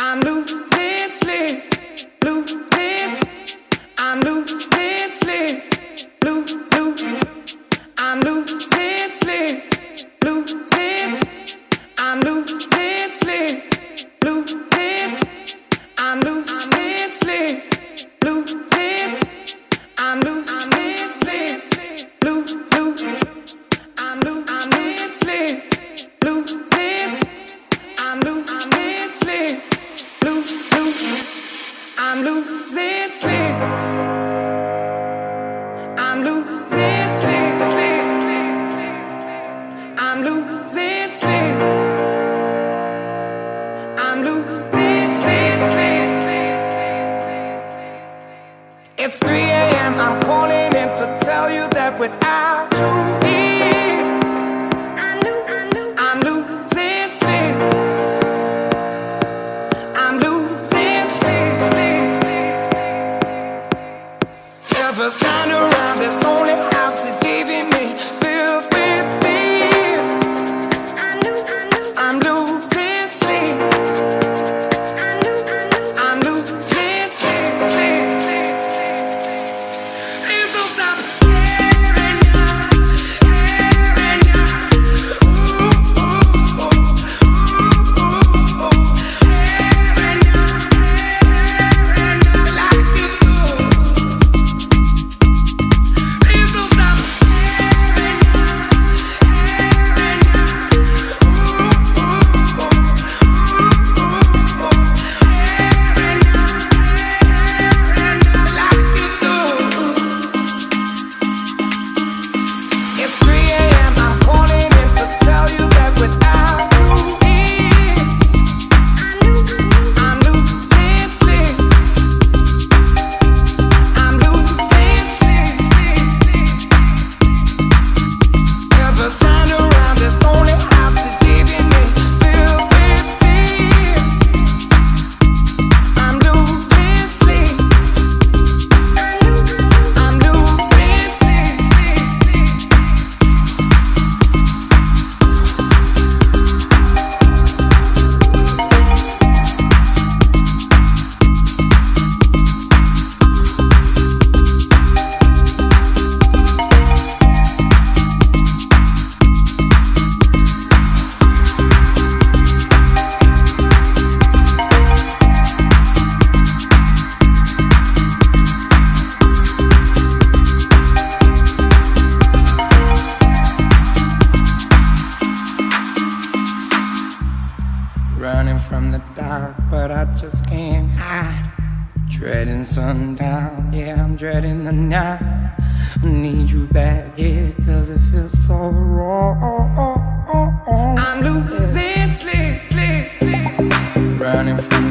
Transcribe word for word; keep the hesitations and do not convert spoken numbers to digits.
I'm losing sleep, losing. I'm losing sleep, losing. I'm losing sleep, losing. I'm losing sleep, losing. I'm losing sleep, losing. I'm losing sleep, losing. I'm losing sleep, losing. I'm losing sleep, losing. I'm losing sleep. I'm losing sleep, sleep, sleep, sleep. I'm losing sleep. I'm losing sleep, sleep, sleep, sleep. It's three a m I'm calling in to tell you that without you here, I'm losing sleep. I'm losing sleep, sleep, sleep. Never stand around this lonely house is leaving me filled with fear. I'm losing sleep. I'm losing sleep, sleep, sleep. Please don't stop caring now, caring now. Ooh, ooh, ooh, ooh, ooh, ooh. Caring now, caring now, like you do. Please don't stop caring now, caring now. Ooh, ooh, ooh, ooh, ooh, ooh. Caring now, caring now, like you do. It's three a m I'm calling in to tell you that without you here, I'm losing sleep. I'm losing sleep, sleep, sleep. Never stand around this lonely house is leaving me filled with fear. I'm losing sleep. I'm losing sleep, sleep, sleep. Running from the dark, but I just can't hide. Dreading sundown, yeah, I'm dreading the night. I need you back, yeah, cause it feels so wrong. I'm losing sleep, sleep, sleep. Running from